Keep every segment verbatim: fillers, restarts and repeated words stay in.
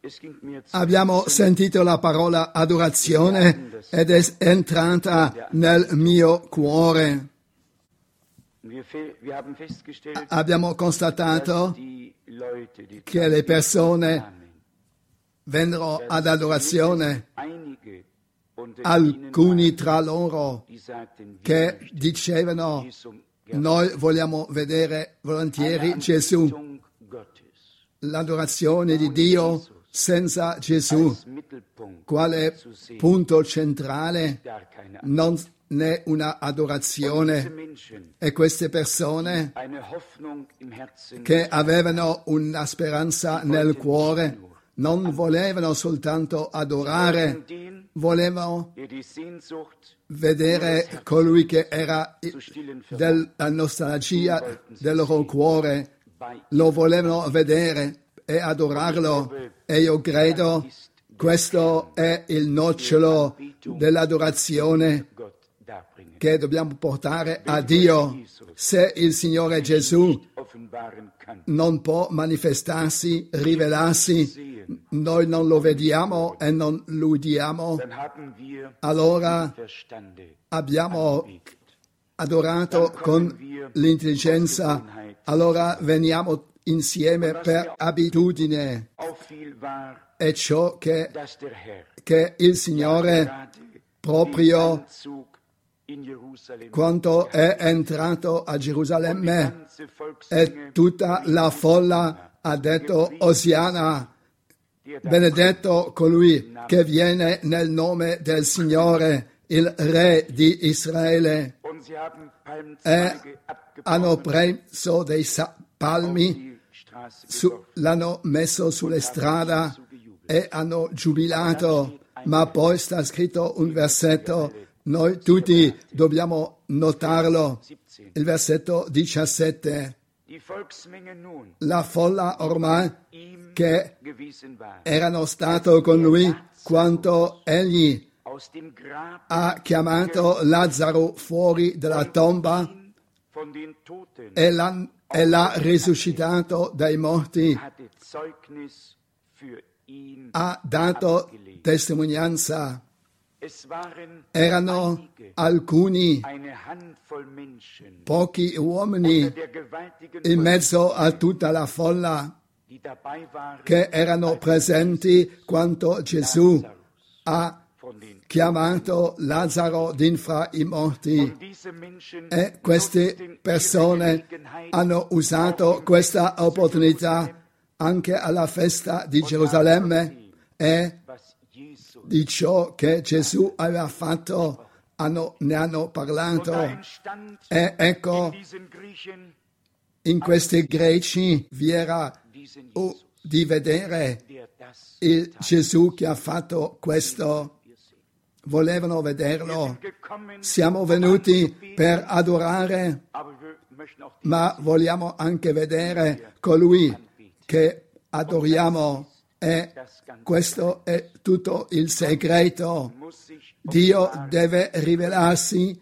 abbiamo sentito la parola adorazione ed è entrata nel mio cuore. Abbiamo constatato che le persone vennero ad adorazione, alcuni tra loro che dicevano: noi vogliamo vedere volentieri Gesù. L'adorazione di Dio senza Gesù, quale punto centrale, non è una adorazione. E queste persone che avevano una speranza nel cuore non volevano soltanto adorare, volevano vedere colui che era della nostalgia del loro cuore, lo volevano vedere e adorarlo. E io credo questo è il nocciolo dell'adorazione che dobbiamo portare a Dio. Se il Signore Gesù non può manifestarsi, rivelarsi, noi non lo vediamo e non lo udiamo, allora abbiamo adorato con l'intelligenza, allora veniamo insieme per abitudine. È ciò che, che il Signore proprio quando è entrato a Gerusalemme e tutta la folla ha detto: Osiana, benedetto colui che viene nel nome del Signore, il Re di Israele. E hanno preso dei palmi, su, l'hanno messo sulle strade e hanno giubilato. Ma poi sta scritto un versetto, noi tutti dobbiamo notarlo, il versetto diciassette. La folla ormai che erano stato con lui quando egli ha chiamato Lazzaro fuori dalla tomba e l'ha, e l'ha risuscitato dai morti, ha dato testimonianza. Erano alcuni, pochi uomini in mezzo a tutta la folla che erano presenti quando Gesù ha chiamato Lazzaro d'infra i morti. E queste persone hanno usato questa opportunità anche alla festa di Gerusalemme e di ciò che Gesù aveva fatto hanno, ne hanno parlato. E ecco, in questi greci vi era uh, di vedere il Gesù che ha fatto questo. Volevano vederlo. Siamo venuti per adorare, ma vogliamo anche vedere colui che adoriamo. E questo è tutto il segreto. Dio deve rivelarsi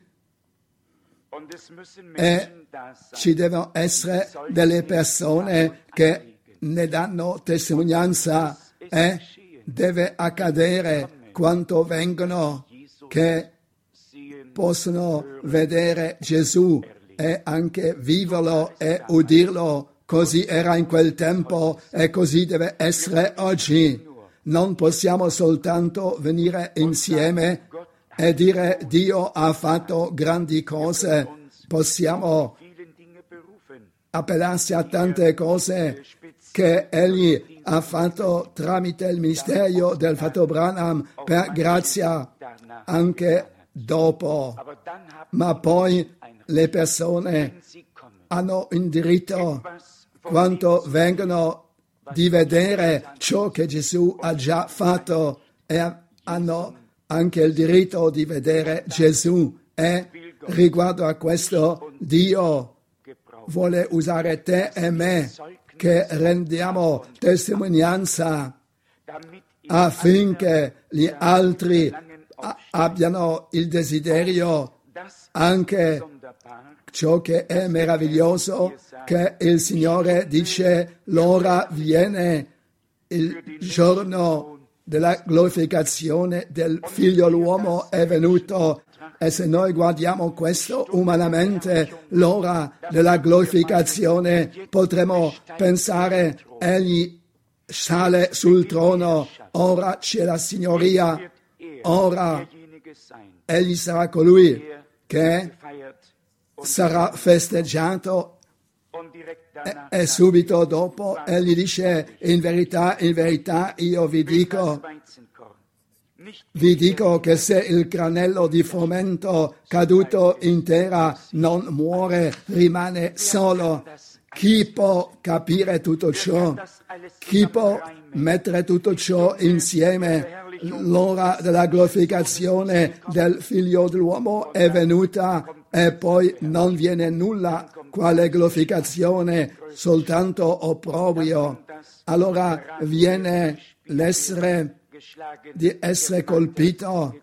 e ci devono essere delle persone che ne danno testimonianza e deve accadere quando vengono che possono vedere Gesù e anche viverlo e udirlo. Così era in quel tempo e così deve essere oggi. Non possiamo soltanto venire insieme e dire Dio ha fatto grandi cose. Possiamo appellarsi a tante cose che Egli ha fatto tramite il ministero del Fratello Branham per grazia anche dopo. Ma poi le persone hanno il diritto, quando vengono, di vedere ciò che Gesù ha già fatto e hanno anche il diritto di vedere Gesù. E riguardo a questo, Dio vuole usare te e me che rendiamo testimonianza affinché gli altri abbiano il desiderio anche ciò che è meraviglioso, che il Signore dice l'ora viene il giorno della glorificazione del Figlio dell'uomo è venuto, e se noi guardiamo questo umanamente, l'ora della glorificazione, potremo pensare, egli sale sul trono, ora c'è la signoria, ora egli sarà colui che sarà festeggiato. E, e subito dopo egli dice, in verità, in verità io vi dico, vi dico che se il granello di frumento caduto in terra non muore, rimane solo. Chi può capire tutto ciò? Chi può mettere tutto ciò insieme? L'ora della glorificazione del Figlio dell'uomo è venuta e poi non viene nulla quale glorificazione, soltanto opprobrio. Allora viene l'essere di essere colpito.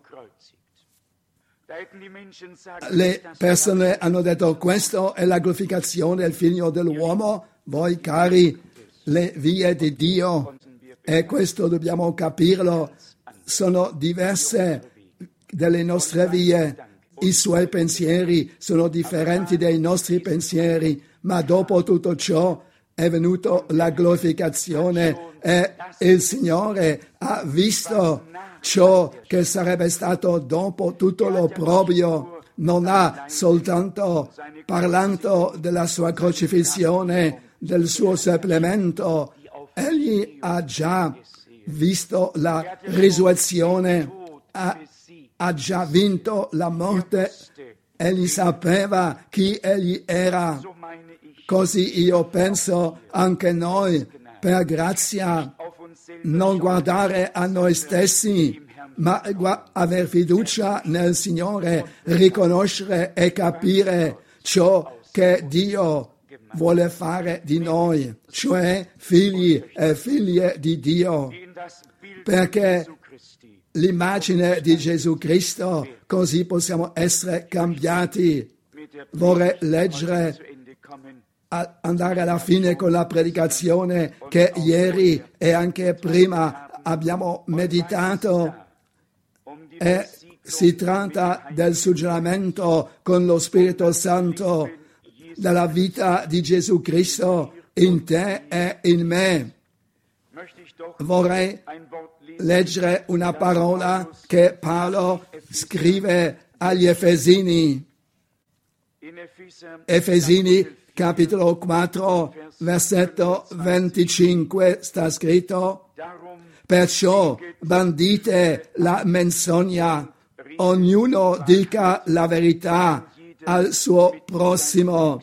Le persone hanno detto, questo è la glorificazione del Figlio dell'uomo. Voi cari, le vie di Dio, e questo dobbiamo capirlo, sono diverse dalle nostre vie. I suoi pensieri sono differenti dai nostri pensieri, ma dopo tutto ciò è venuta la glorificazione e il Signore ha visto ciò che sarebbe stato dopo tutto l'opprobrio. Non ha soltanto parlato della sua crocifissione, del suo seppellimento, egli ha già visto la risurrezione, ha, ha già vinto la morte, egli sapeva chi egli era. Così io penso anche noi, per grazia, non guardare a noi stessi, ma avere fiducia nel Signore, riconoscere e capire ciò che Dio vuole fare di noi, cioè figli e figlie di Dio, perché l'immagine di Gesù Cristo, così possiamo essere cambiati. Vorrei leggere, andare alla fine con la predicazione che ieri e anche prima abbiamo meditato, e si tratta del suggerimento con lo Spirito Santo della vita di Gesù Cristo in te e in me. Vorrei leggere una parola che Paolo scrive agli Efesini. Efesini capitolo quattro, versetto venticinque, sta scritto: perciò bandite la menzogna, ognuno dica la verità al suo prossimo,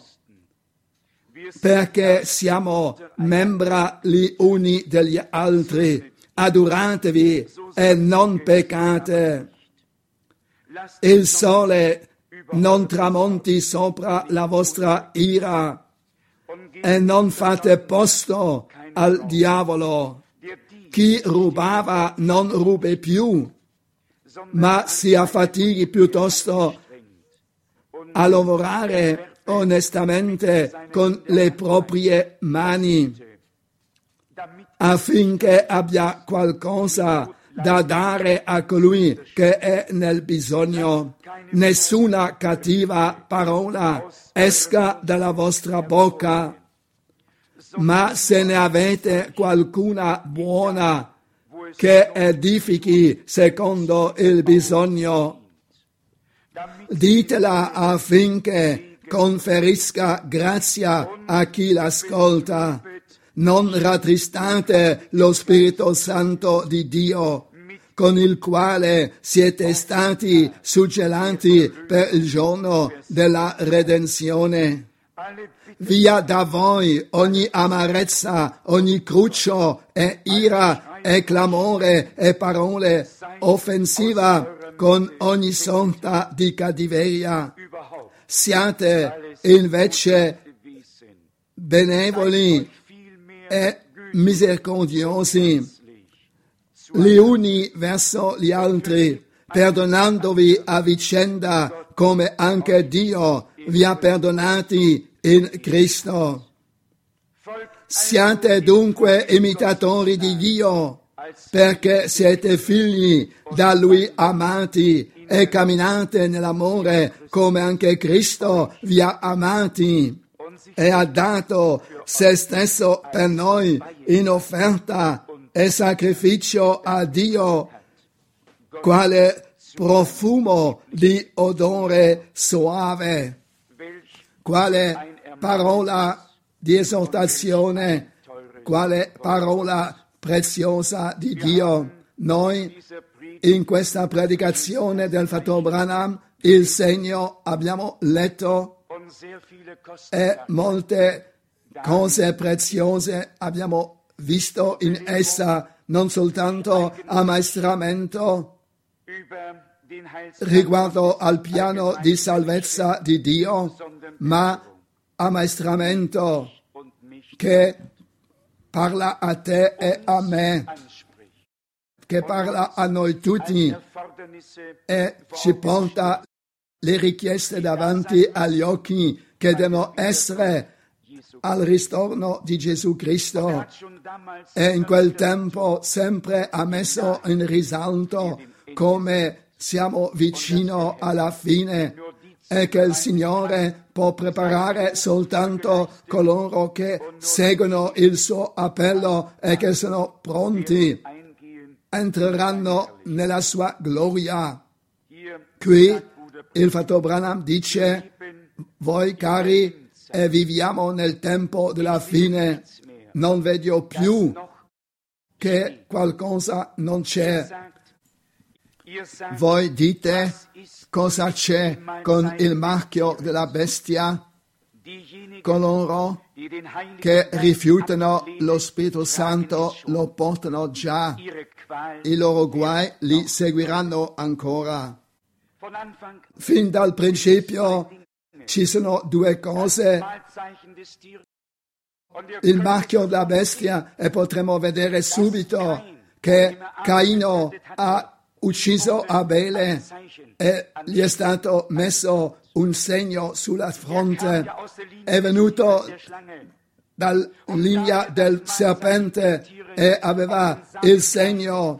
perché siamo membra gli uni degli altri. Adoratevi e non peccate. Il sole non tramonti sopra la vostra ira e non fate posto al diavolo. Chi rubava non rubi più, ma si affatichi piuttosto a lavorare onestamente con le proprie mani, affinché abbia qualcosa da dare a colui che è nel bisogno. Nessuna cattiva parola esca dalla vostra bocca, ma se ne avete qualcuna buona, che edifichi secondo il bisogno, ditela affinché conferisca grazia a chi l'ascolta. Non rattristate lo Spirito Santo di Dio, con il quale siete stati suggellati per il giorno della redenzione. Via da voi ogni amarezza, ogni cruccio e ira e clamore e parole offensiva con ogni sorta di cattiveria. Siate invece benevoli e misericordiosi gli uni verso gli altri, perdonandovi a vicenda come anche Dio vi ha perdonati in Cristo. Siate dunque imitatori di Dio, perché siete figli da Lui amati e camminate nell'amore come anche Cristo vi ha amati e ha dato se stesso per noi in offerta e sacrificio a Dio, quale profumo di odore soave, quale parola di esortazione, quale parola preziosa di Dio. Noi in questa predicazione del Fratello Branham il segno abbiamo letto e molte cose preziose abbiamo visto in essa, non soltanto ammaestramento riguardo al piano di salvezza di Dio, ma ammaestramento che parla a te e a me, che parla a noi tutti e ci porta le richieste davanti agli occhi che devono essere al ritorno di Gesù Cristo. E in quel tempo sempre ha messo in risalto come siamo vicino alla fine e che il Signore può preparare soltanto coloro che seguono il suo appello e che sono pronti, entreranno nella sua gloria. Qui il Fratello Branham dice: voi cari, e viviamo nel tempo della fine, non vedo più che qualcosa non c'è. Voi dite: cosa c'è con il marchio della bestia? Coloro che rifiutano lo Spirito Santo lo portano già, i loro guai li seguiranno ancora. Fin dal principio ci sono due cose: il marchio della bestia, e potremo vedere subito che Caino ha ucciso Abele e gli è stato messo un segno sulla fronte, è venuto dalla linea del serpente e aveva il segno,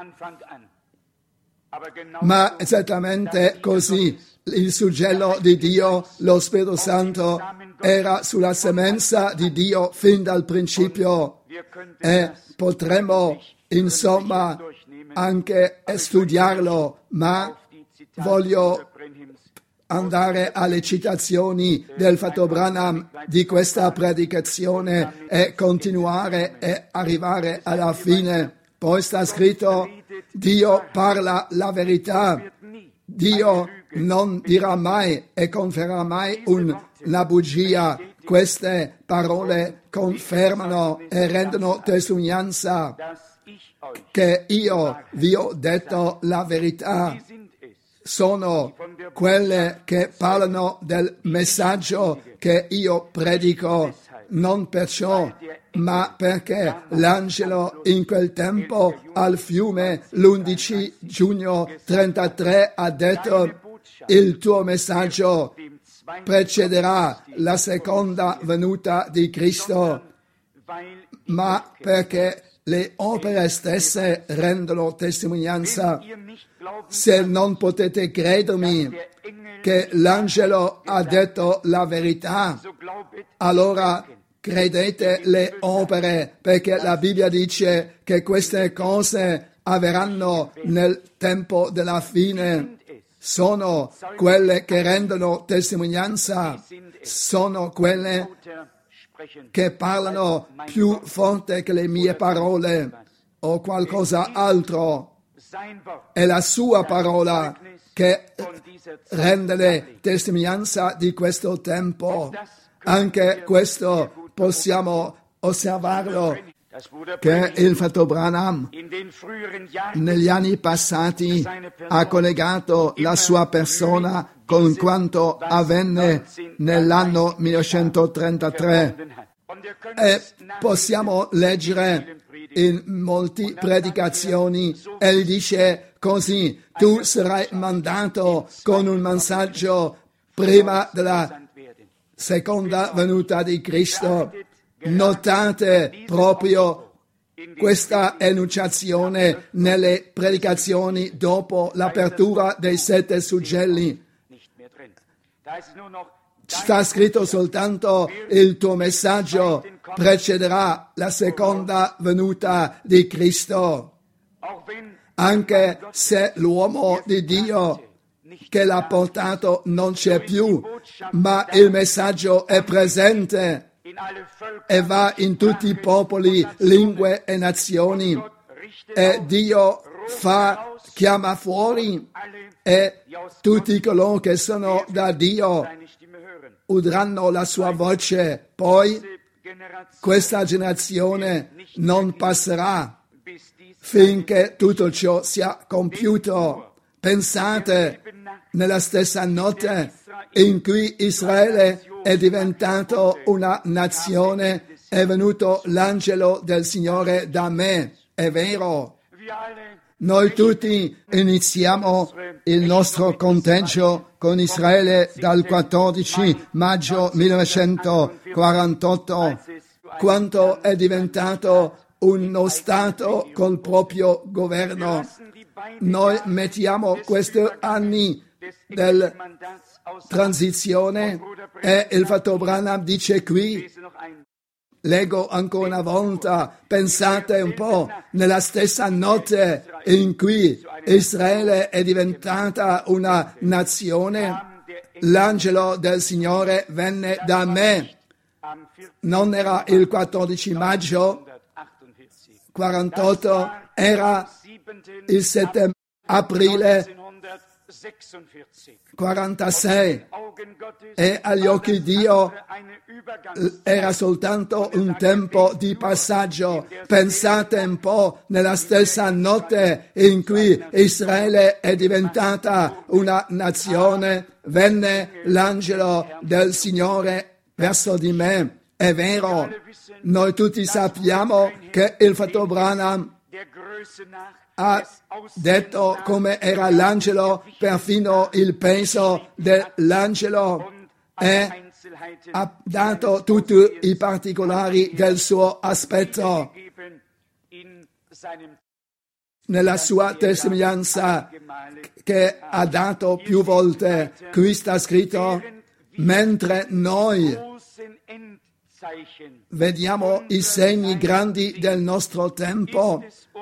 ma esattamente così il suggello di Dio, lo Spirito Santo, era sulla semenza di Dio fin dal principio, e potremmo insomma anche studiarlo, ma voglio andare alle citazioni del Fratello Branham di questa predicazione e continuare e arrivare alla fine. Poi sta scritto: Dio parla la verità, Dio non dirà mai e conferirà mai una bugia. Queste parole confermano e rendono testimonianza che io vi ho detto la verità. Sono quelle che parlano del messaggio che io predico, non perciò, ma perché l'angelo in quel tempo al fiume l'undici giugno trentatré ha detto: il tuo messaggio precederà la seconda venuta di Cristo, ma perché le opere stesse rendono testimonianza. Se non potete credermi che l'angelo ha detto la verità, allora credete le opere, perché la Bibbia dice che queste cose avverranno nel tempo della fine. Sono quelle che rendono testimonianza, sono quelle che parlano più forte che le mie parole o qualcosa altro. È la sua parola che rende testimonianza di questo tempo. Anche questo possiamo osservarlo, che il Fratello Branham negli anni passati ha collegato la sua persona con quanto avvenne nell'anno millenovecentotrentatré, e possiamo leggere in molte predicazioni, egli dice così: tu sarai mandato con un messaggio prima della seconda venuta di Cristo. Notate proprio questa enunciazione nelle predicazioni dopo l'apertura dei sette suggelli. Sta scritto soltanto: il tuo messaggio precederà la seconda venuta di Cristo. Anche se l'uomo di Dio che l'ha portato non c'è più, ma il messaggio è presente e va in tutti i popoli, lingue e nazioni, e Dio fa, chiama fuori, e tutti coloro che sono da Dio udranno la sua voce. Poi questa generazione non passerà finché tutto ciò sia compiuto. Pensate, nella stessa notte in cui Israele è diventato una nazione, è venuto l'angelo del Signore da me. È vero. Noi tutti iniziamo il nostro conteggio con Israele dal quattordici maggio millenovecentoquarantotto, quando è diventato uno Stato col proprio governo. Noi mettiamo questi anni della transizione e il fratello Branham dice qui, leggo ancora una volta, pensate un po', nella stessa notte in cui Israele è diventata una nazione, l'angelo del Signore venne da me. Non era il quattordici maggio quarantotto, era il sette aprile quarantasei, e agli occhi di Dio era soltanto un tempo di passaggio. Pensate un po', nella stessa notte in cui Israele è diventata una nazione, venne l'angelo del Signore verso di me. È vero, noi tutti sappiamo che il fratello Branham ha detto come era l'angelo, perfino il peso dell'angelo, e ha dato tutti i particolari del suo aspetto. Nella sua testimonianza che ha dato più volte, qui sta scritto: mentre noi vediamo i segni grandi del nostro tempo,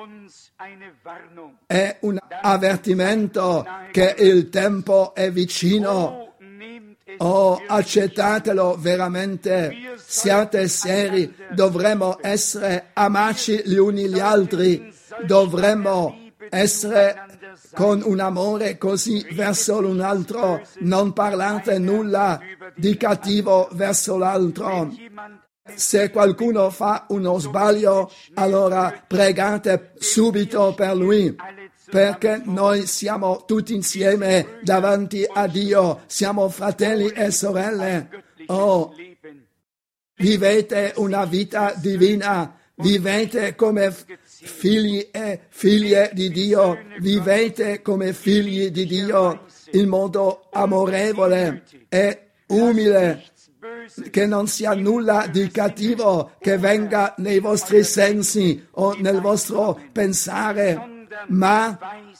è un avvertimento che il tempo è vicino. Oh, accettatelo veramente, siate seri, dovremmo essere amici gli uni gli altri, dovremmo essere con un amore così verso l'un altro, non parlate nulla di cattivo verso l'altro. Se qualcuno fa uno sbaglio, allora pregate subito per lui, perché noi siamo tutti insieme davanti a Dio, siamo fratelli e sorelle. Oh, vivete una vita divina, vivete come figli e figlie di Dio, vivete come figli di Dio in modo amorevole e umile, che non sia nulla di cattivo che venga nei vostri sensi o nel vostro pensare, ma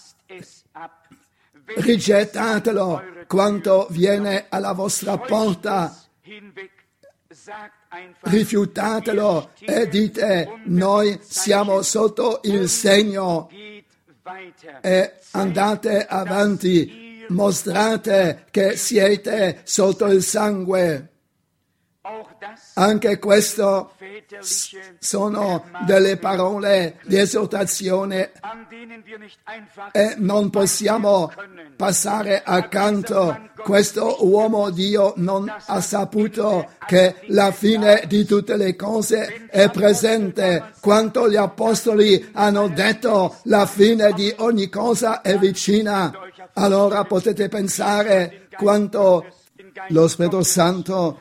rigettatelo quando viene alla vostra porta, rifiutatelo e dite: noi siamo sotto il segno, e andate avanti, mostrate che siete sotto il sangue. Anche questo sono delle parole di esortazione e non possiamo passare accanto. Questo uomo Dio non ha saputo che la fine di tutte le cose è presente. Quanto gli apostoli hanno detto la fine di ogni cosa è vicina, allora potete pensare quanto lo Spirito Santo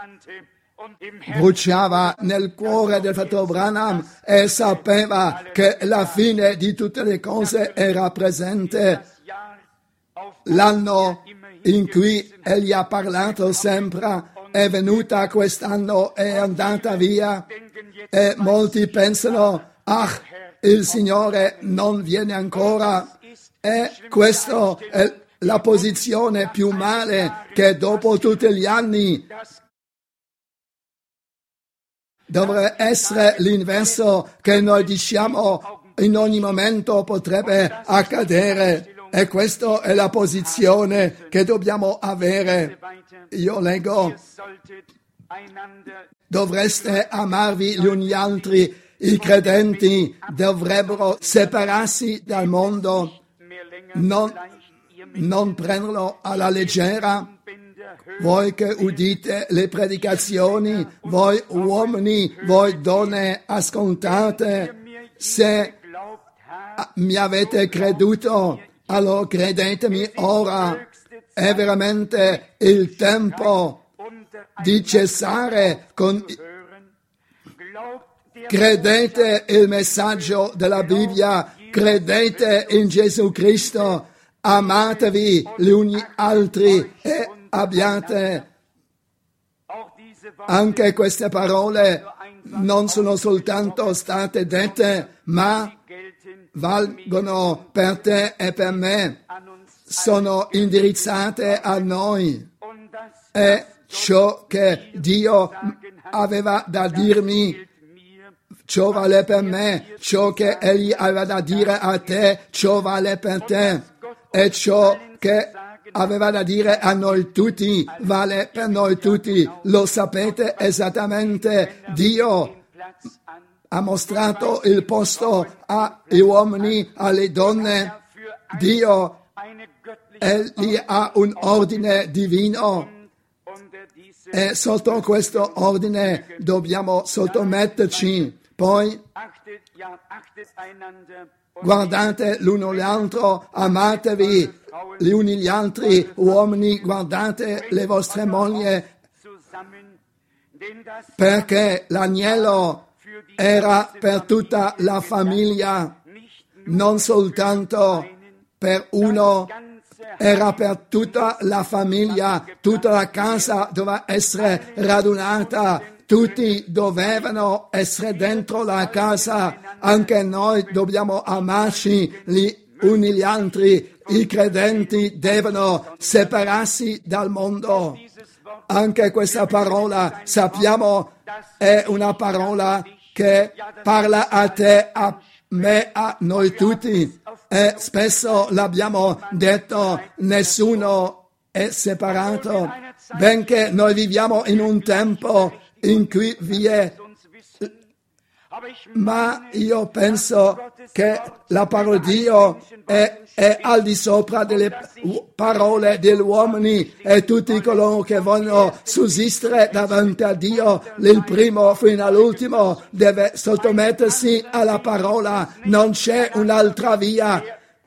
bruciava nel cuore del fratello Branham e sapeva che la fine di tutte le cose era presente. L'anno in cui egli ha parlato sempre è venuta quest'anno, è andata via e molti pensano, ah, il Signore non viene ancora, e questa è la posizione più male, che dopo tutti gli anni dovrebbe essere l'inverso, che noi diciamo in ogni momento potrebbe accadere, e questa è la posizione che dobbiamo avere. Io leggo, dovreste amarvi gli uni gli altri, i credenti dovrebbero separarsi dal mondo, non, non prenderlo alla leggera. Voi che udite le predicazioni, voi uomini, voi donne, ascoltate, se mi avete creduto, allora credetemi ora, è veramente il tempo di cessare con... Credete il messaggio della Bibbia, credete in Gesù Cristo, amatevi gli uni altri e abbiate. Anche queste parole non sono soltanto state dette, ma valgono per te e per me, sono indirizzate a noi. E ciò che Dio aveva da dirmi, ciò vale per me, ciò che Egli aveva da dire a te, ciò vale per te, e ciò che aveva da dire a noi tutti, vale per noi tutti. Lo sapete esattamente, Dio ha mostrato il posto agli uomini, alle donne, Dio, Egli ha un ordine divino, e sotto questo ordine dobbiamo sottometterci. Poi guardate l'uno l'altro, amatevi gli uni gli altri, uomini, guardate le vostre mogli, perché l'agnello era per tutta la famiglia, non soltanto per uno, era per tutta la famiglia, tutta la casa doveva essere radunata, tutti dovevano essere dentro la casa, anche noi dobbiamo amarci gli uni gli altri, i credenti devono separarsi dal mondo. Anche questa parola, sappiamo, è una parola che parla a te, a me, a noi tutti, e spesso l'abbiamo detto, nessuno è separato, benché noi viviamo in un tempo in cui vi è, ma io penso che la parola di Dio è, è al di sopra delle parole degli uomini, e tutti coloro che vogliono sussistere davanti a Dio, il primo fino all'ultimo deve sottomettersi alla parola. Non c'è un'altra via,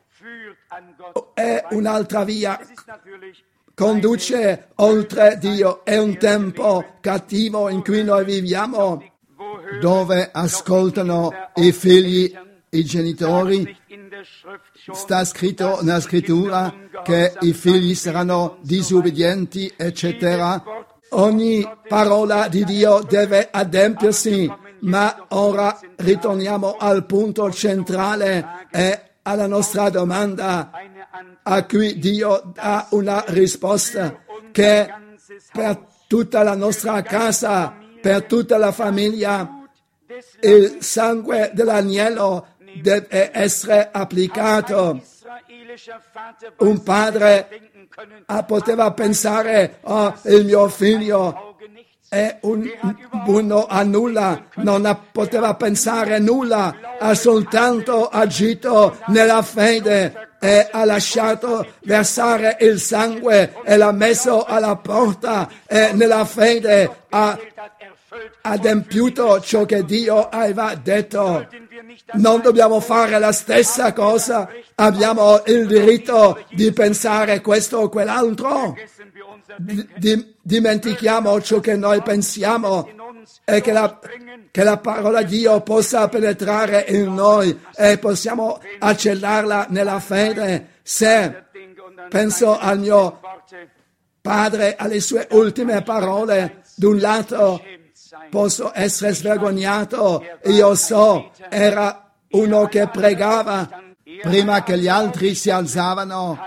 è un'altra via, conduce oltre Dio. È un tempo cattivo in cui noi viviamo, dove ascoltano i figli i genitori. Sta scritto nella scrittura che i figli saranno disubbidienti, eccetera. Ogni parola di Dio deve adempiersi, ma ora ritorniamo al punto centrale e alla nostra domanda, a cui Dio dà una risposta, che per tutta la nostra casa, per tutta la famiglia, il sangue dell'agnello deve essere applicato. Un padre poteva pensare, oh, il mio figlio è un buono a nulla, non poteva pensare nulla, ha soltanto agito nella fede e ha lasciato versare il sangue e l'ha messo alla porta, e nella fede ha adempiuto ciò che Dio aveva detto. Non dobbiamo fare la stessa cosa, abbiamo il diritto di pensare questo o quell'altro. D- dimentichiamo ciò che noi pensiamo, e che la, che la parola di Dio possa penetrare in noi e possiamo accellarla nella fede. Se penso al mio padre alle sue ultime parole. D'un lato posso essere svergognato, io so, era uno che pregava prima che gli altri si alzavano.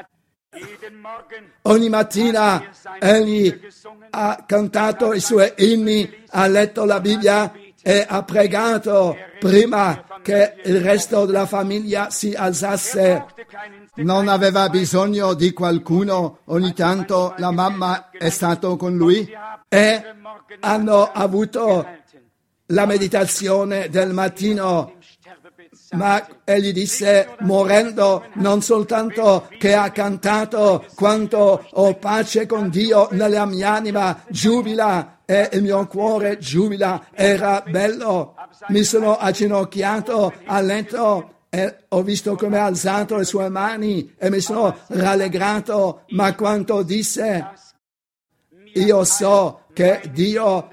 Ogni mattina egli ha cantato i suoi inni, ha letto la Bibbia e ha pregato prima che il resto della famiglia si alzasse. Non aveva bisogno di qualcuno, ogni tanto la mamma è stata con lui e hanno avuto la meditazione del mattino. Ma egli disse, morendo, non soltanto che ha cantato, quanto ho pace con Dio nella mia anima, giubila e il mio cuore giubila. Era bello, mi sono agginocchiato al letto e ho visto come ha alzato le sue mani e mi sono rallegrato, ma quanto disse, io so che Dio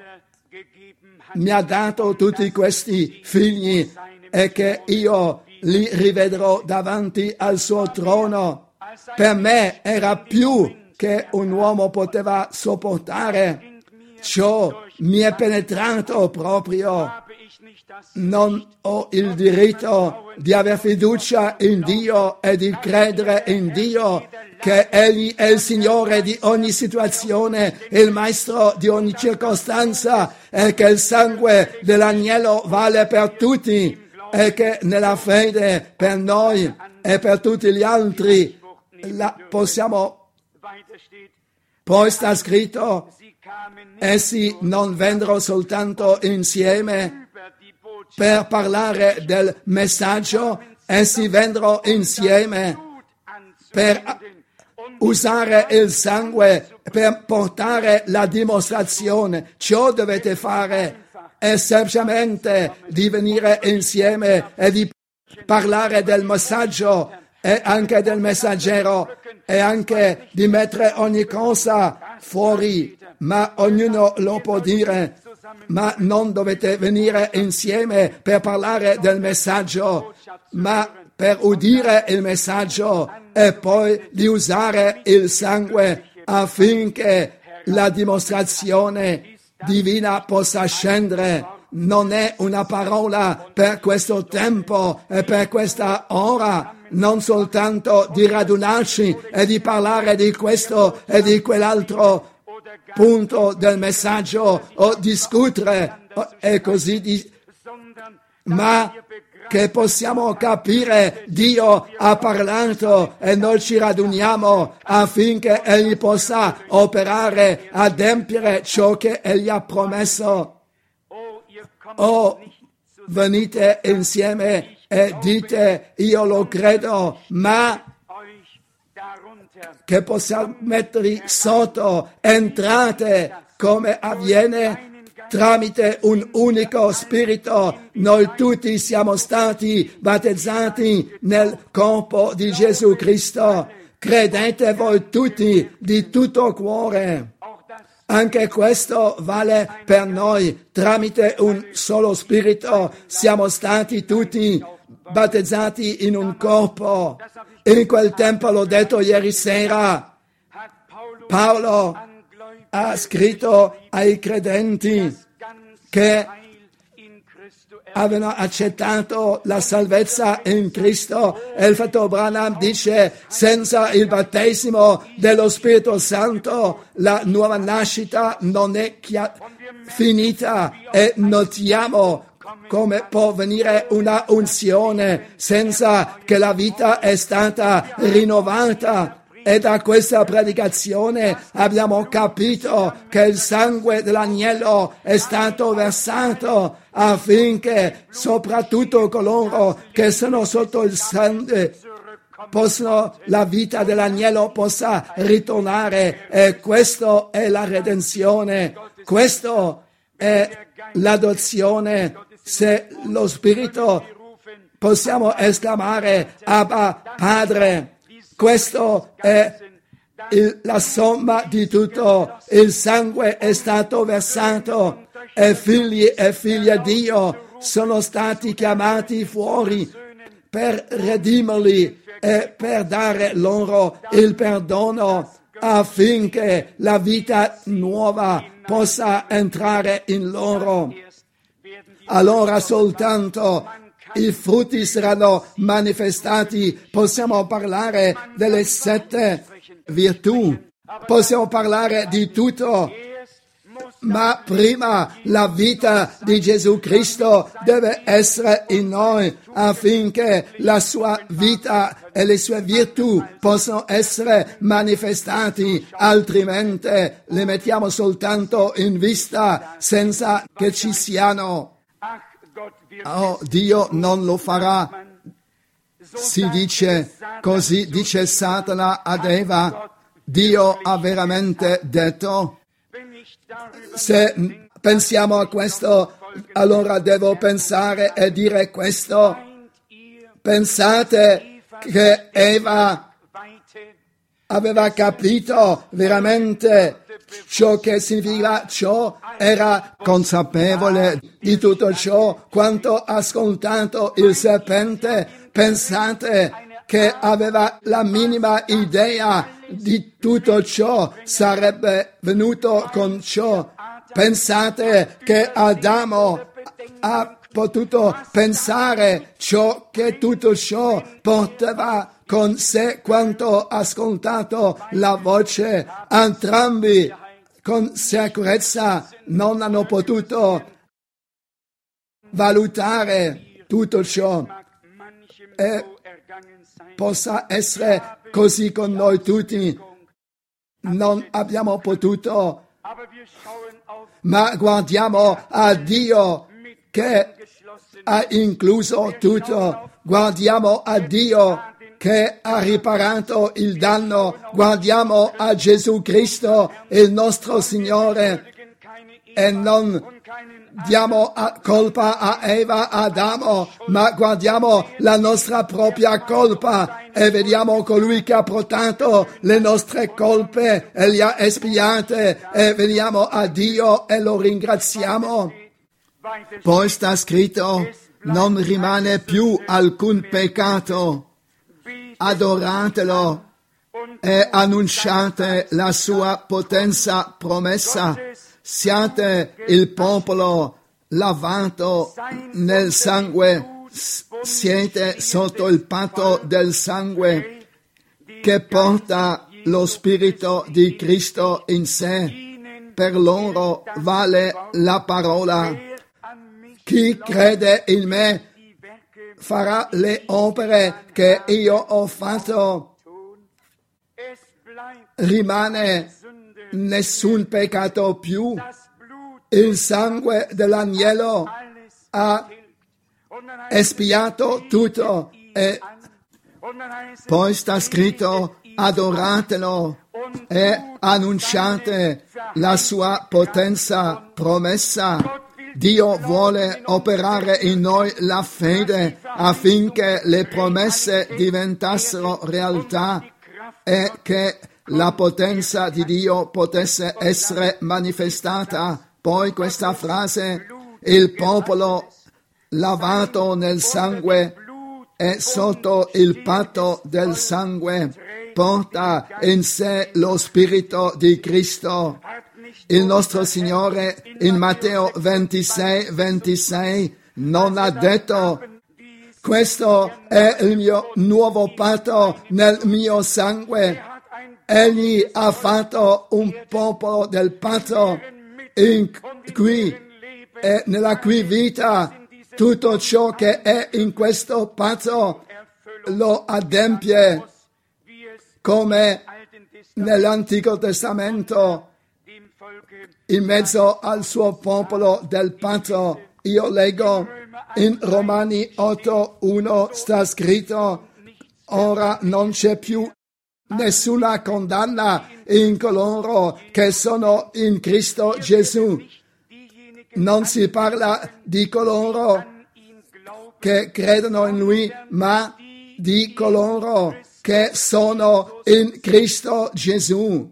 mi ha dato tutti questi figli e che io li rivedrò davanti al suo trono. Per me era più che un uomo poteva sopportare. Ciò mi è penetrato proprio. Non ho il diritto di avere fiducia in Dio e di credere in Dio, che Egli è il Signore di ogni situazione, il Maestro di ogni circostanza, e che il sangue dell'agnello vale per tutti, e che nella fede per noi e per tutti gli altri la possiamo. Poi sta scritto, essi non vennero soltanto insieme per parlare del messaggio, essi vennero insieme per usare il sangue, per portare la dimostrazione. Ciò dovete fare, è semplicemente di venire insieme e di parlare del messaggio e anche del messaggero e anche di mettere ogni cosa fuori, ma ognuno lo può dire. Ma non dovete venire insieme per parlare del messaggio, ma per udire il messaggio e poi di usare il sangue affinché la dimostrazione divina possa scendere. Non è una parola per questo tempo e per questa ora, non soltanto di radunarci e di parlare di questo e di quell'altro punto del messaggio o discutere e così di, ma che possiamo capire Dio ha parlato e noi ci raduniamo affinché Egli possa operare, adempiere ciò che Egli ha promesso. O venite insieme e dite io lo credo, ma che possiamo metterli sotto, entrate come avviene tramite un unico spirito. Noi tutti siamo stati battezzati nel corpo di Gesù Cristo. Credete voi tutti di tutto cuore. Anche questo vale per noi. Tramite un solo spirito siamo stati tutti battezzati in un corpo. In quel tempo, l'ho detto ieri sera, Paolo ha scritto ai credenti che avevano accettato la salvezza in Cristo, e il fratello Branham dice, senza il battesimo dello Spirito Santo la nuova nascita non è chia- finita, e notiamo come può venire una unzione senza che la vita è stata rinnovata. E da questa predicazione abbiamo capito che il sangue dell'agnello è stato versato affinché soprattutto coloro che sono sotto il sangue possono, la vita dell'agnello possa ritornare, e questo è la redenzione, questo è l'adozione. Se lo Spirito possiamo esclamare Abba Padre. Questo è il, la somma di tutto. Il sangue è stato versato e figli e figlie di Dio sono stati chiamati fuori per redimerli e per dare loro il perdono. affinché la vita nuova possa entrare in loro. Allora soltanto i frutti saranno manifestati. Possiamo parlare delle sette virtù, possiamo parlare di tutto, ma prima la vita di Gesù Cristo deve essere in noi affinché la sua vita e le sue virtù possano essere manifestati, altrimenti le mettiamo soltanto in vista senza che ci siano. Oh, Dio non lo farà, si dice, così dice Satana ad Eva. Dio ha veramente detto? Se pensiamo a questo, allora devo pensare e dire questo. Pensate che Eva aveva capito veramente ciò che significa ciò, era consapevole di tutto ciò, quanto ha ascoltato il serpente. Pensate che aveva la minima idea di tutto ciò, sarebbe venuto con ciò. Pensate che Adamo ha potuto pensare ciò che tutto ciò portava con sé quanto ha ascoltato la voce. Entrambi con sicurezza non hanno potuto valutare tutto ciò. E possa essere così con noi tutti. Non abbiamo potuto, ma guardiamo a Dio che ha incluso tutto. Guardiamo a Dio che ha riparato il danno. Guardiamo a Gesù Cristo, il nostro Signore, e non diamo colpa a Eva, a Adamo, ma guardiamo la nostra propria colpa e vediamo colui che ha portato le nostre colpe e le ha espiate, e veniamo a Dio e lo ringraziamo. Poi sta scritto: non rimane più alcun peccato. Adoratelo e annunciate la sua potenza promessa. Siate il popolo lavato nel sangue, siete sotto il patto del sangue che porta lo Spirito di Cristo in sé. Per loro vale la parola. Chi crede in me farà le opere che io ho fatto. Rimane nessun peccato più. Il sangue dell'agnello ha espiato tutto. E poi sta scritto: adoratelo e annunciate la sua potenza promessa. Dio vuole operare in noi la fede affinché le promesse diventassero realtà e che la potenza di Dio potesse essere manifestata. Poi questa frase: il popolo lavato nel sangue e sotto il patto del sangue porta in sé lo Spirito di Cristo. Il nostro Signore in Matteo ventisei ventisei non ha detto: questo è il mio nuovo patto nel mio sangue. Egli ha fatto un popolo del patto in cui e nella cui vita tutto ciò che è in questo patto lo adempie, come nell'Antico Testamento in mezzo al suo popolo del patto. Io leggo in Romani otto uno, sta scritto: ora non c'è più nessuna condanna in coloro che sono in Cristo Gesù. Non si parla di coloro che credono in Lui, ma di coloro che sono in Cristo Gesù.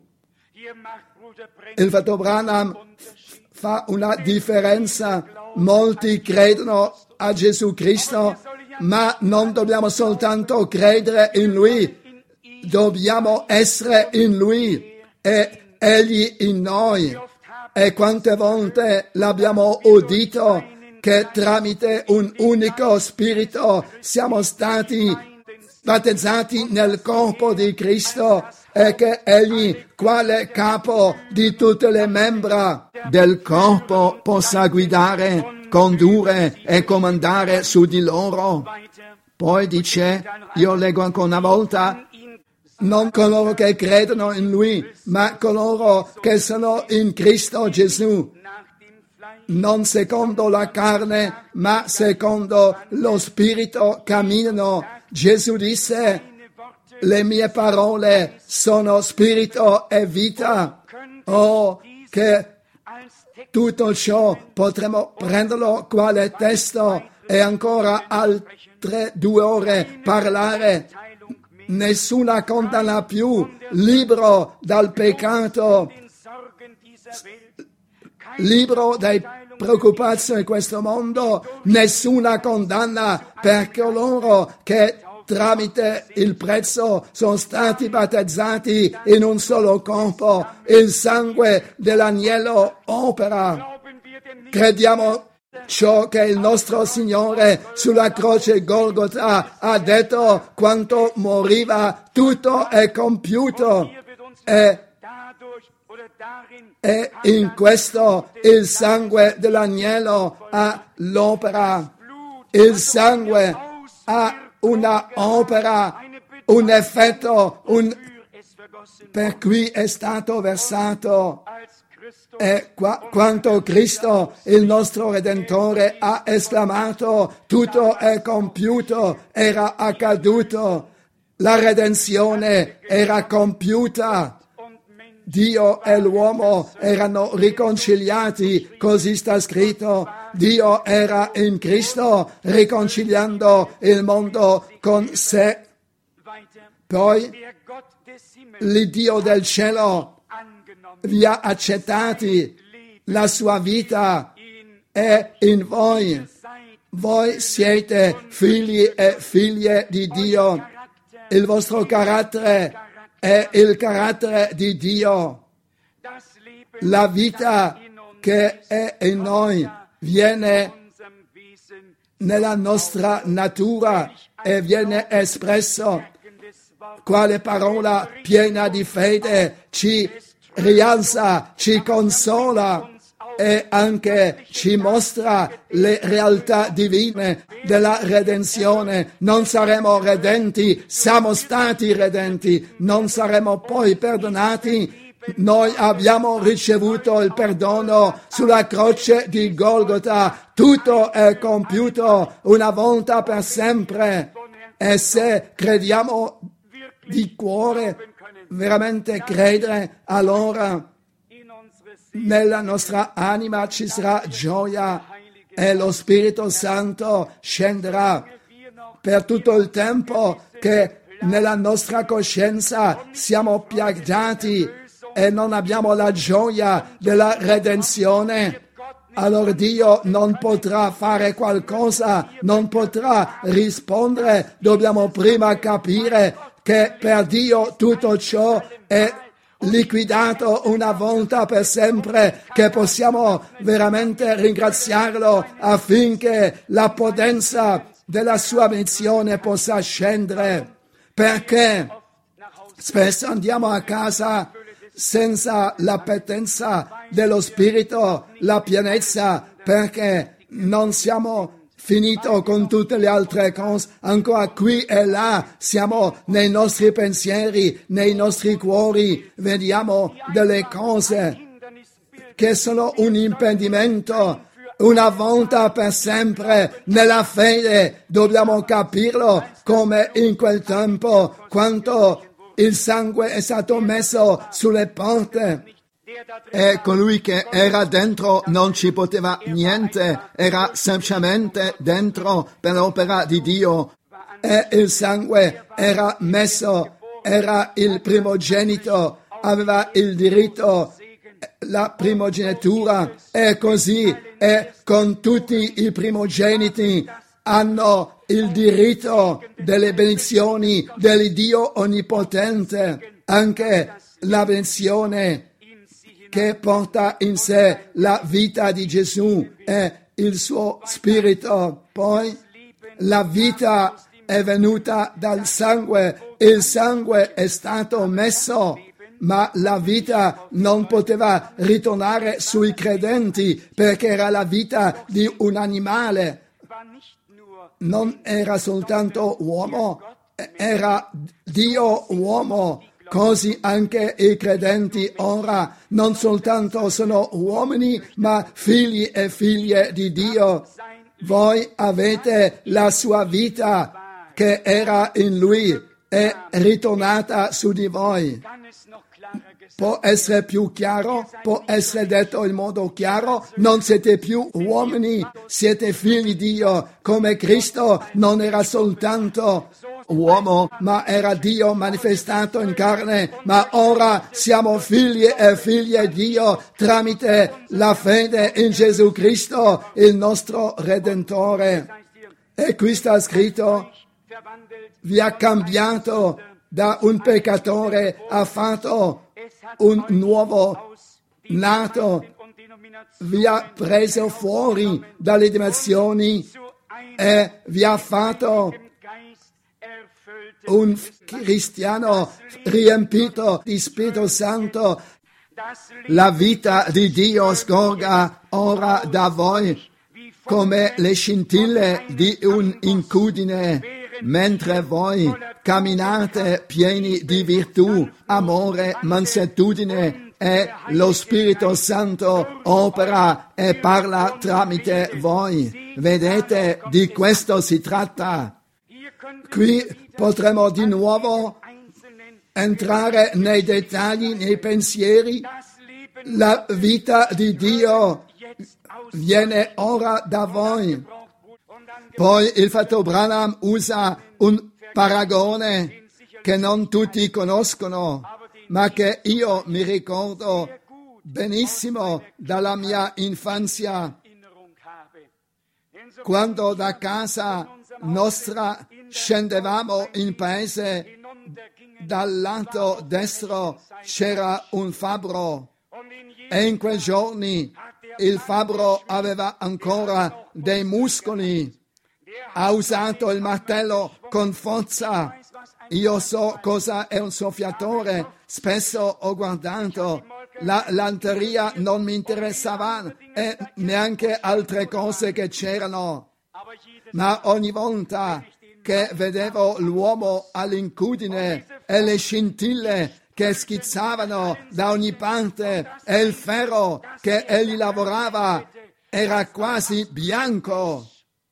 Il fratello Branham fa una differenza. Molti credono a Gesù Cristo, ma non dobbiamo soltanto credere in Lui, dobbiamo essere in Lui. è Egli in noi. E quante volte l'abbiamo udito che tramite un unico spirito siamo stati battezzati nel corpo di Cristo e che Egli, quale capo di tutte le membra del corpo, possa guidare, condurre e comandare su di loro. Poi dice, io leggo ancora una volta, non coloro che credono in Lui, ma coloro che sono in Cristo Gesù, non secondo la carne, ma secondo lo Spirito camminano. Gesù disse, le mie parole sono spirito e vita. Oh, che tutto ciò potremo prenderlo quale testo e ancora altre due ore parlare. Nessuna condanna più, libero dal peccato, libero dai preoccupazioni di questo mondo, nessuna condanna per coloro che tramite il prezzo sono stati battezzati in un solo corpo. Il sangue dell'agnello opera. Crediamo ciò che il nostro Signore sulla croce Golgota ha detto quando moriva, tutto è compiuto. E, e in questo il sangue dell'agnello ha l'opera. Il sangue ha una opera, un effetto, un, per cui è stato versato. E qua, quanto Cristo, il nostro Redentore, ha esclamato, tutto è compiuto, era accaduto, la redenzione era compiuta. Dio e l'uomo erano riconciliati, così sta scritto. Dio era in Cristo riconciliando il mondo con sé. Poi l'Iddio del cielo vi ha accettati, la sua vita è in voi. Voi siete figli e figlie di Dio. Il vostro carattere è il carattere di Dio. La vita che è in noi viene nella nostra natura e viene espresso. Quale parola piena di fede ci rialza, ci consola e anche ci mostra le realtà divine della redenzione. Non saremo redenti, siamo stati redenti, non saremo poi perdonati. Noi abbiamo ricevuto il perdono sulla croce di Golgota. Tutto è compiuto una volta per sempre. E se crediamo di cuore, veramente credere, allora nella nostra anima ci sarà gioia e lo Spirito Santo scenderà. Per tutto il tempo che nella nostra coscienza siamo piagati e non abbiamo la gioia della redenzione, allora Dio non potrà fare qualcosa, non potrà rispondere. Dobbiamo prima capire che per Dio tutto ciò è liquidato una volta per sempre, che possiamo veramente ringraziarlo affinché la potenza della sua missione possa scendere, perché spesso andiamo a casa senza l'appetenza dello Spirito, la pienezza, perché non siamo finito con tutte le altre cose, ancora qui e là siamo nei nostri pensieri, nei nostri cuori, vediamo delle cose che sono un impedimento. Una volta per sempre nella fede dobbiamo capirlo, come in quel tempo quando il sangue è stato messo sulle porte e colui che era dentro non ci poteva niente, era semplicemente dentro per l'opera di Dio, e il sangue era messo, era il primogenito, aveva il diritto, la primogenitura, e così e con tutti i primogeniti hanno il diritto delle benedizioni dell'Iddio Onnipotente. Anche la benedizione che porta in sé la vita di Gesù e il suo spirito. Poi la vita è venuta dal sangue, il sangue è stato messo, ma la vita non poteva ritornare sui credenti perché era la vita di un animale. Non era soltanto uomo, era Dio uomo. Così anche i credenti ora non soltanto sono uomini, ma figli e figlie di Dio. Voi avete la sua vita che era in Lui, è ritornata su di voi. Può essere più chiaro, può essere detto in modo chiaro, non siete più uomini, siete figli di Dio, come Cristo non era soltanto uomo, ma era Dio manifestato in carne, ma ora siamo figli e figlie di Dio tramite la fede in Gesù Cristo, il nostro Redentore. E qui sta scritto, vi ha cambiato da un peccatore, ha fatto un nuovo nato, vi ha preso fuori dalle dimensioni e vi ha fatto un cristiano riempito di Spirito Santo. La vita di Dio scorga ora da voi come le scintille di un'incudine, mentre voi camminate pieni di virtù, amore, mansuetudine e lo Spirito Santo opera e parla tramite voi. Vedete, di questo si tratta. Qui potremo di nuovo entrare nei dettagli, nei pensieri. La vita di Dio viene ora da voi. Poi il fratello Branham usa un paragone che non tutti conoscono, ma che io mi ricordo benissimo dalla mia infanzia, quando da casa nostra scendevamo in paese, dal lato destro c'era un fabbro e in quei giorni il fabbro aveva ancora dei muscoli, ha usato il martello con forza. Io so cosa è un soffiatore, spesso ho guardato, la lanteria non mi interessava e neanche altre cose che c'erano, ma ogni volta che vedevo l'uomo all'incudine e le scintille che schizzavano da ogni parte e il ferro che egli lavorava era quasi bianco,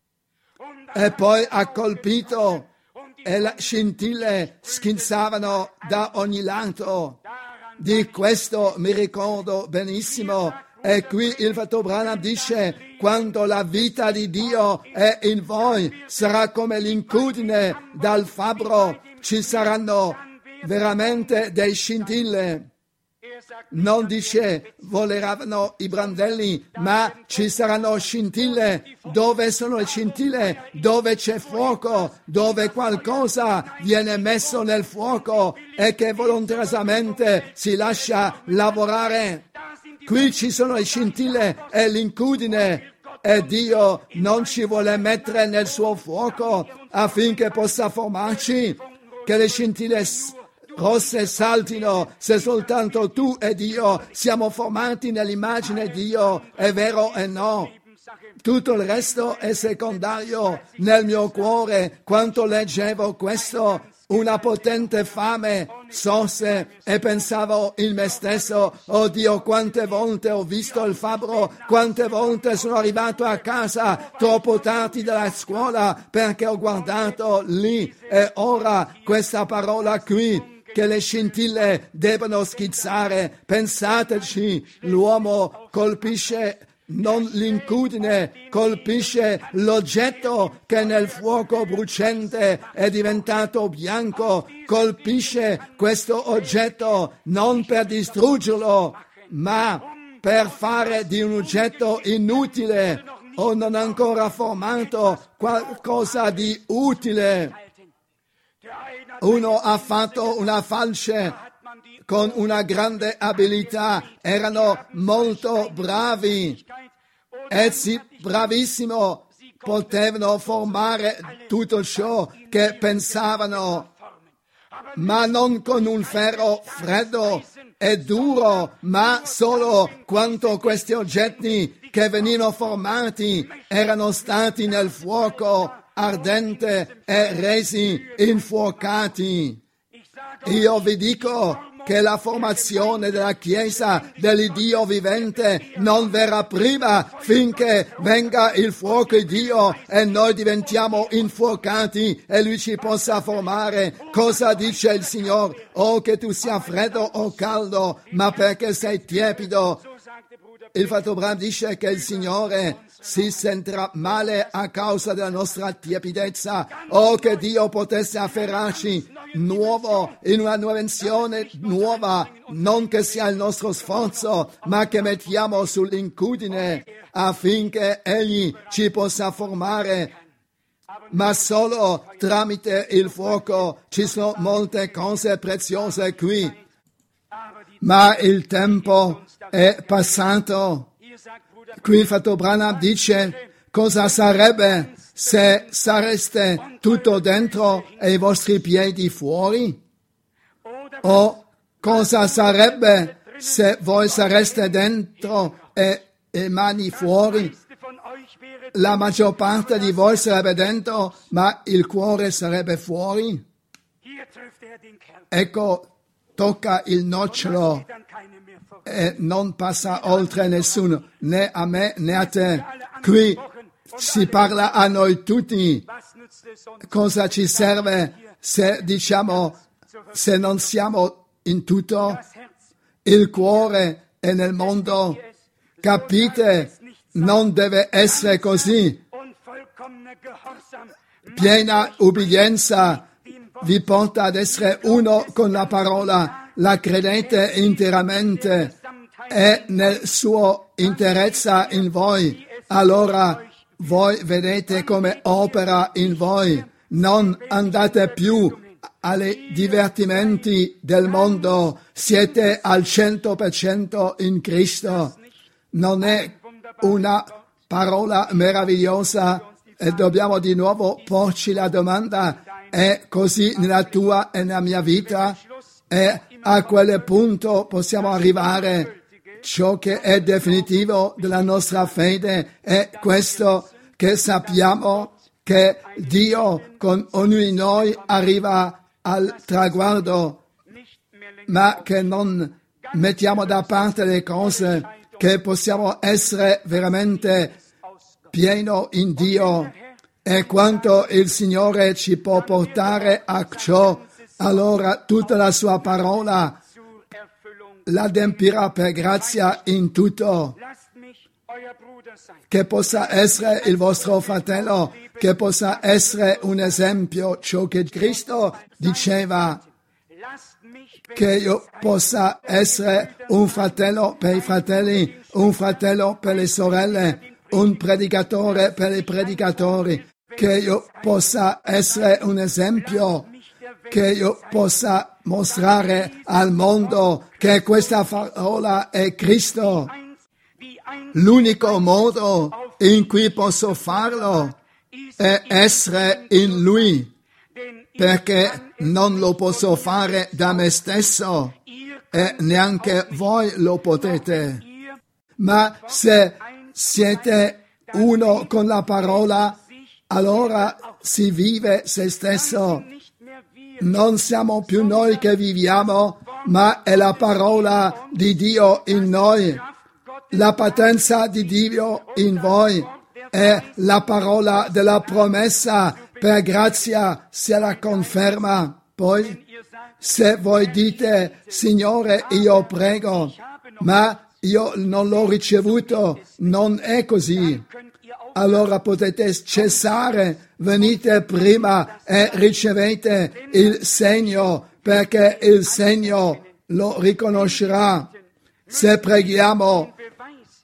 e poi ha colpito e le scintille schizzavano da ogni lato. Di questo mi ricordo benissimo. E qui il fratello Branham dice, quando la vita di Dio è in voi, sarà come l'incudine dal fabbro, ci saranno veramente dei scintille. Non dice voleranno i brandelli, ma ci saranno scintille. Dove sono le scintille? Dove c'è fuoco, dove qualcosa viene messo nel fuoco e che volontariamente si lascia lavorare. Qui ci sono le scintille e l'incudine, e Dio non ci vuole mettere nel suo fuoco affinché possa formarci, che le scintille rosse saltino se soltanto tu e Dio siamo formati nell'immagine di Dio, è vero e no. Tutto il resto è secondario. Nel mio cuore, quando leggevo questo, una potente fame sorse e pensavo in me stesso, oh Dio, quante volte ho visto il fabbro, quante volte sono arrivato a casa troppo tardi dalla scuola perché ho guardato lì, e ora questa parola qui, che le scintille devono schizzare, pensateci, l'uomo colpisce non l'incudine, colpisce l'oggetto che nel fuoco bruciante è diventato bianco, colpisce questo oggetto non per distruggerlo, ma per fare di un oggetto inutile o non ancora formato qualcosa di utile. Uno ha fatto una falce con una grande abilità, erano molto bravi, e sì, bravissimo, potevano formare tutto ciò che pensavano, ma non con un ferro freddo e duro, ma solo quando questi oggetti che venivano formati erano stati nel fuoco ardente e resi infuocati. Io vi dico che la formazione della Chiesa dell'Iddio vivente non verrà prima finché venga il fuoco di Dio e noi diventiamo infuocati e Lui ci possa formare. Cosa dice il Signore? Oh, che tu sia freddo o caldo, ma perché sei tiepido. Il fratello Branham dice che il Signore si sentirà male a causa della nostra tiepidezza. Oh, che Dio potesse afferrarci nuovo, in una nuova invenzione nuova, non che sia il nostro sforzo, ma che mettiamo sull'incudine affinché Egli ci possa formare. Ma solo tramite il fuoco. Ci sono molte cose preziose qui, ma il tempo è passato. Qui il fratello Branham dice: cosa sarebbe se sareste tutto dentro e i vostri piedi fuori? O cosa sarebbe se voi sareste dentro e le mani fuori? La maggior parte di voi sarebbe dentro, ma il cuore sarebbe fuori. Ecco, tocca il nocciolo e non passa oltre nessuno, né a me né a te. Qui si parla a noi tutti. Cosa ci serve se diciamo, se non siamo in tutto? Il cuore è nel mondo. Capite? Non deve essere così. Piena ubbidienza vi porta ad essere uno con la parola. La credete interamente e nel suo interezza in voi. Allora voi vedete come opera in voi. Non andate più ai divertimenti del mondo. Siete al cento per cento in Cristo. Non è una parola meravigliosa e dobbiamo di nuovo porci la domanda: è così nella tua e nella mia vita? E a quel punto possiamo arrivare. Ciò che è definitivo della nostra fede è questo, che sappiamo che Dio con ognuno di noi arriva al traguardo, ma che non mettiamo da parte le cose, che possiamo essere veramente pieno in Dio. E quanto il Signore ci può portare a ciò, allora tutta la sua parola l'adempirà per grazia in tutto. Che possa essere il vostro fratello, che possa essere un esempio, ciò che Cristo diceva, che io possa essere un fratello per i fratelli, un fratello per le sorelle, un predicatore per i predicatori, che io possa essere un esempio, che io possa mostrare al mondo che questa parola è Cristo. L'unico modo in cui posso farlo è essere in Lui, perché non lo posso fare da me stesso e neanche voi lo potete. Ma se siete uno con la parola, allora si vive se stesso. Non siamo più noi che viviamo, ma è la parola di Dio in noi. La potenza di Dio in voi è la parola della promessa, per grazia se la conferma. Poi, se voi dite: Signore, io prego, ma io non l'ho ricevuto, non è così. Allora potete cessare, venite prima e ricevete il segno, perché il segno lo riconoscerà. Se preghiamo,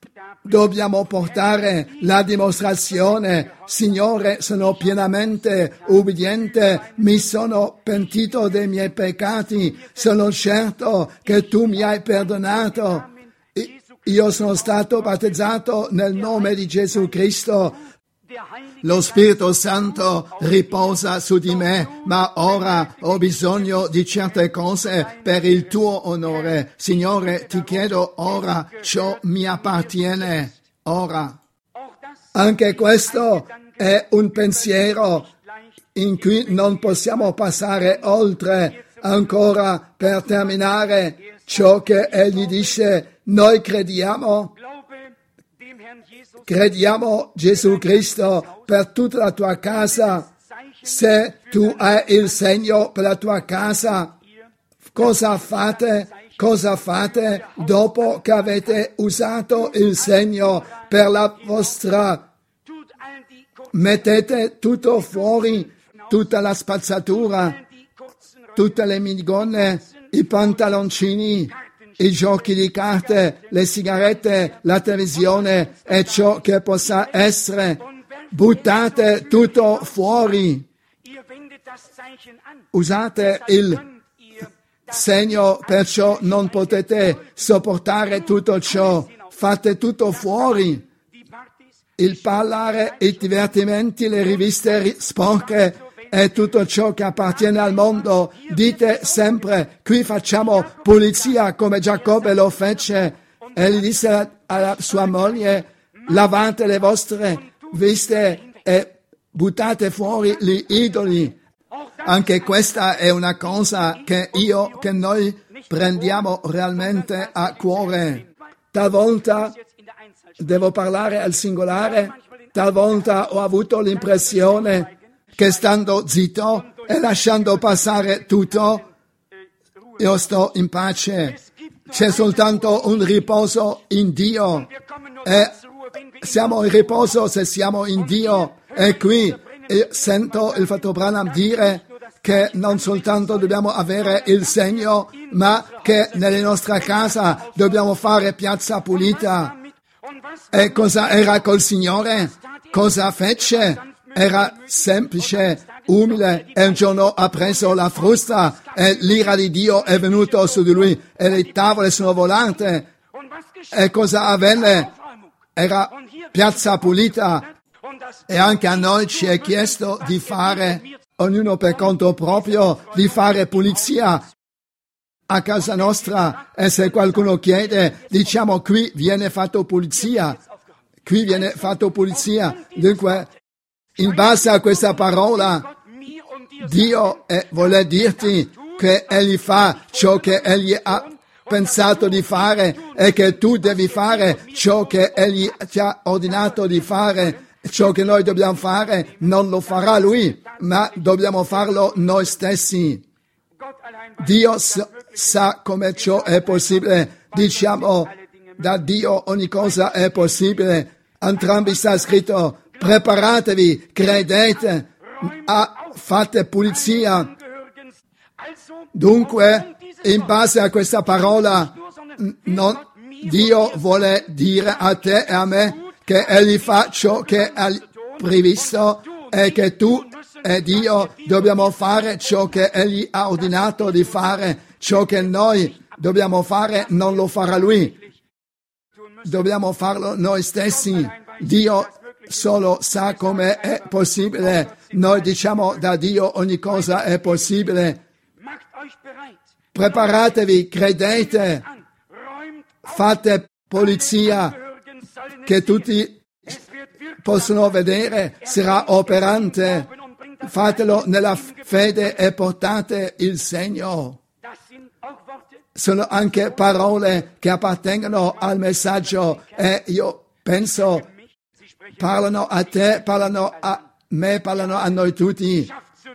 dobbiamo portare la dimostrazione. Signore, sono pienamente ubbidiente, mi sono pentito dei miei peccati, sono certo che tu mi hai perdonato. Io sono stato battezzato nel nome di Gesù Cristo. Lo Spirito Santo riposa su di me, ma ora ho bisogno di certe cose per il tuo onore. Signore, ti chiedo ora, ciò mi appartiene ora. Anche questo è un pensiero in cui non possiamo passare oltre. Ancora per terminare, ciò che egli dice, noi crediamo. Crediamo Gesù Cristo per tutta la tua casa. Se tu hai il segno per la tua casa, cosa fate? Cosa fate dopo che avete usato il segno per la vostra? Mettete tutto fuori, tutta la spazzatura, tutte le minigonne, i pantaloncini, i giochi di carte, le sigarette, la televisione e ciò che possa essere. Buttate tutto fuori. Usate il segno, perciò non potete sopportare tutto ciò. Fate tutto fuori. Il parlare, i divertimenti, le riviste sporche e tutto ciò che appartiene al mondo. Dite sempre, qui facciamo pulizia come Giacobbe lo fece. E gli disse alla sua moglie, lavate le vostre veste e buttate fuori gli idoli. Anche questa è una cosa che io, che noi prendiamo realmente a cuore. Talvolta devo parlare al singolare, talvolta ho avuto l'impressione che stando zitto e lasciando passare tutto, io sto in pace. C'è soltanto un riposo in Dio. E siamo in riposo se siamo in Dio. E qui io sento il fratello Branham dire che non soltanto dobbiamo avere il segno, ma che nella nostra casa dobbiamo fare piazza pulita. E cosa era col Signore? Cosa fece? Era semplice, umile, e un giorno ha preso la frusta e l'ira di Dio è venuta su di lui e le tavole sono volate. E cosa avvenne? Era piazza pulita. E anche a noi ci è chiesto di fare, ognuno per conto proprio, di fare pulizia a casa nostra. E se qualcuno chiede, diciamo qui viene fatto pulizia. Qui viene fatto pulizia. Dunque, in base a questa parola, Dio eh, vuole dirti che Egli fa ciò che Egli ha pensato di fare e che tu devi fare ciò che Egli ti ha ordinato di fare. Ciò che noi dobbiamo fare non lo farà Lui, ma dobbiamo farlo noi stessi. Dio sa, sa come ciò è possibile. Diciamo, da Dio ogni cosa è possibile. Entrambi sta scritto, preparatevi, credete, a, fate pulizia. Dunque, in base a questa parola, non, Dio vuole dire a te e a me che Egli fa ciò che ha previsto e che tu e Dio dobbiamo fare ciò che Egli ha ordinato di fare. Ciò che noi dobbiamo fare non lo farà Lui. Dobbiamo farlo noi stessi. Dio solo sa come è possibile. Noi diciamo da Dio ogni cosa è possibile. Preparatevi, credete, fate pulizia che tutti possono vedere, sarà operante. Fatelo nella fede e portate il segno. Sono anche parole che appartengono al messaggio e io penso parlano a te, parlano a me, parlano a noi tutti.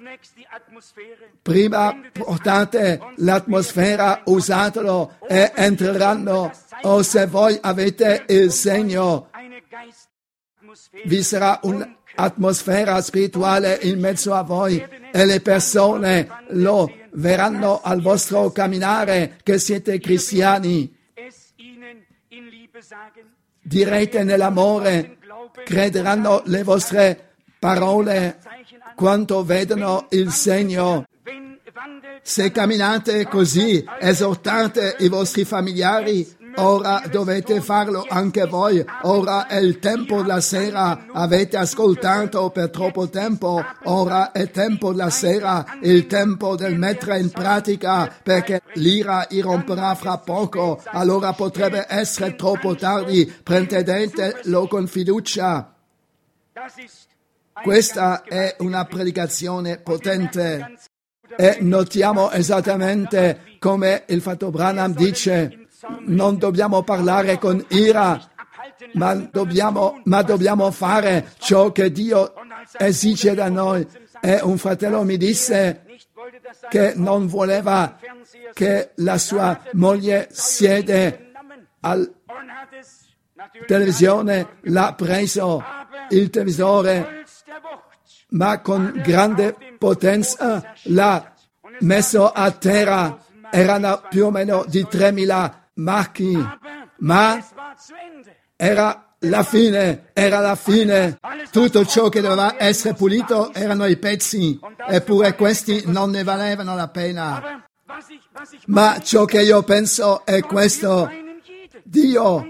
Prima portate l'atmosfera, usatelo e entreranno. O se voi avete il segno, vi sarà un'atmosfera spirituale in mezzo a voi e le persone lo verranno al vostro camminare che siete cristiani. direte nell'amore, crederanno le vostre parole quando vedono il segno. Se camminate così, esortate i vostri familiari, ora dovete farlo anche voi. Ora è il tempo della sera, avete ascoltato per troppo tempo, ora è tempo della sera, il tempo del mettere in pratica, perché l'ira irromperà fra poco, allora potrebbe essere troppo tardi. Prendetelo con fiducia. Questa è una predicazione potente. E notiamo esattamente come il fratello Branham dice, non dobbiamo parlare con ira, ma dobbiamo, ma dobbiamo fare ciò che Dio esige da noi. E un fratello mi disse che non voleva che la sua moglie siede alla televisione, l'ha preso il televisore, ma con grande potenza l'ha messo a terra. Erano più o meno di tremila marchi, ma era la fine, era la fine. Tutto ciò che doveva essere pulito erano i pezzi, eppure questi non ne valevano la pena. Ma ciò che io penso è questo: Dio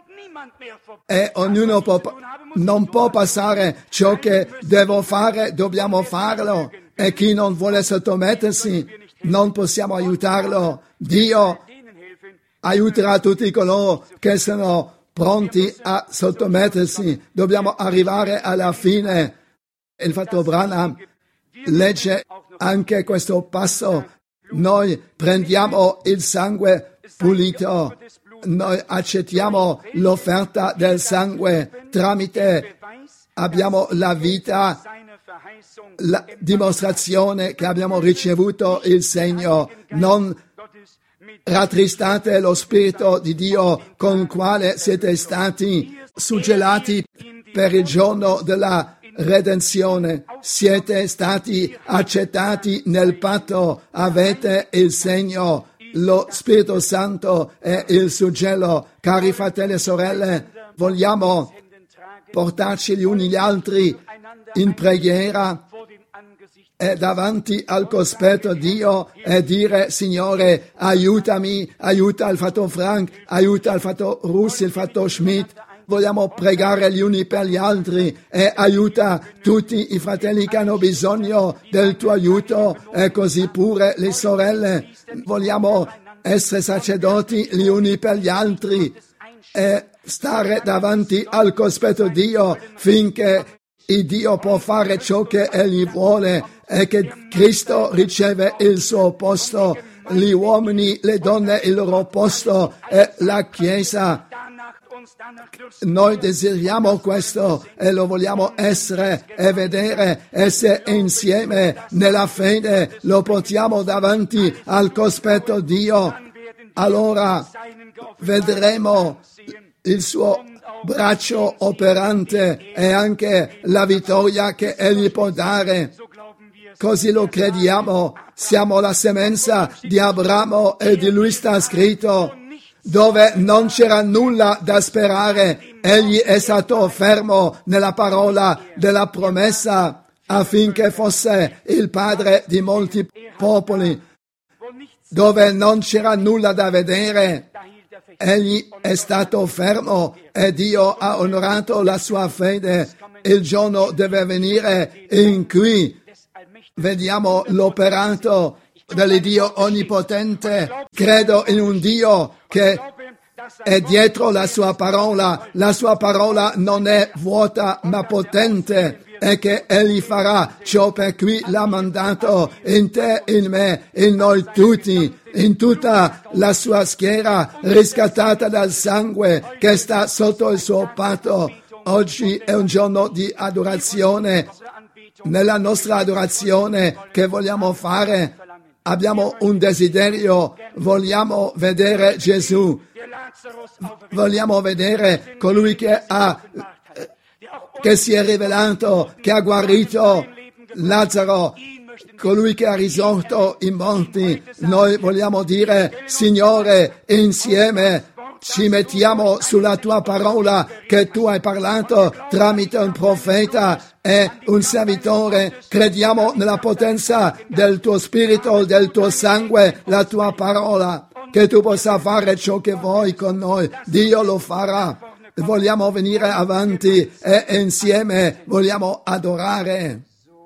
e ognuno può, non può passare. Ciò che devo fare, dobbiamo farlo, e chi non vuole sottomettersi non possiamo aiutarlo. Dio aiuterà tutti coloro che sono pronti a sottomettersi. Dobbiamo arrivare alla fine. Il fratello Branham legge anche questo passo: noi prendiamo il sangue pulito, noi accettiamo l'offerta del sangue, tramite abbiamo la vita, la dimostrazione che abbiamo ricevuto il segno. Non rattristate lo Spirito di Dio con il quale siete stati suggellati per il giorno della redenzione. Siete stati accettati nel patto, avete il segno, lo Spirito Santo è il suggello. Cari fratelli e sorelle, vogliamo portarci gli uni gli altri in preghiera e davanti al cospetto Dio e dire: Signore, aiutami, aiuta il fratello Frank, aiuta il fratello Russi, il fratello Schmidt. Vogliamo pregare gli uni per gli altri e aiuta tutti i fratelli che hanno bisogno del tuo aiuto, e così pure le sorelle. Vogliamo essere sacerdoti gli uni per gli altri e stare davanti al cospetto Dio finché il Dio può fare ciò che Egli vuole e che Cristo riceve il suo posto, gli uomini, le donne il loro posto e la Chiesa. Noi desideriamo questo e lo vogliamo essere e vedere, e se insieme nella fede lo portiamo davanti al cospetto Dio, allora vedremo il suo braccio operante e anche la vittoria che Egli può dare. Così lo crediamo, siamo la semenza di Abramo e di lui sta scritto: dove non c'era nulla da sperare, Egli è stato fermo nella parola della promessa affinché fosse il padre di molti popoli. Dove non c'era nulla da vedere, Egli è stato fermo e Dio ha onorato la sua fede. Il giorno deve venire in cui vediamo l'operato dell'Iddio onnipotente. Credo in un Dio che è dietro la sua parola. La sua parola non è vuota ma potente, e che Egli farà ciò per cui l'ha mandato in te, in me, in noi tutti, in tutta la sua schiera riscattata dal sangue che sta sotto il suo patto. Oggi è un giorno di adorazione. Nella nostra adorazione che vogliamo fare, abbiamo un desiderio: vogliamo vedere Gesù, vogliamo vedere colui che ha che si è rivelato, che ha guarito Lazzaro, colui che ha risorto i morti. Noi vogliamo dire: Signore, insieme ci mettiamo sulla tua parola che tu hai parlato tramite un profeta e un servitore. Crediamo nella potenza del tuo spirito, del tuo sangue, la tua parola, che tu possa fare ciò che vuoi con noi. Dio lo farà. Vogliamo venire avanti e insieme vogliamo adorare.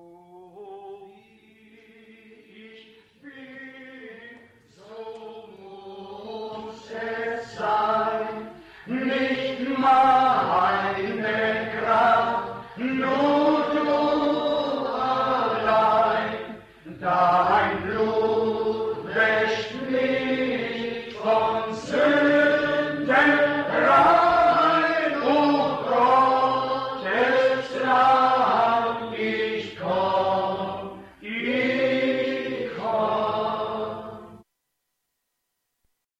Nicht meine Kraft, nur du allein, dein Blut wäscht mich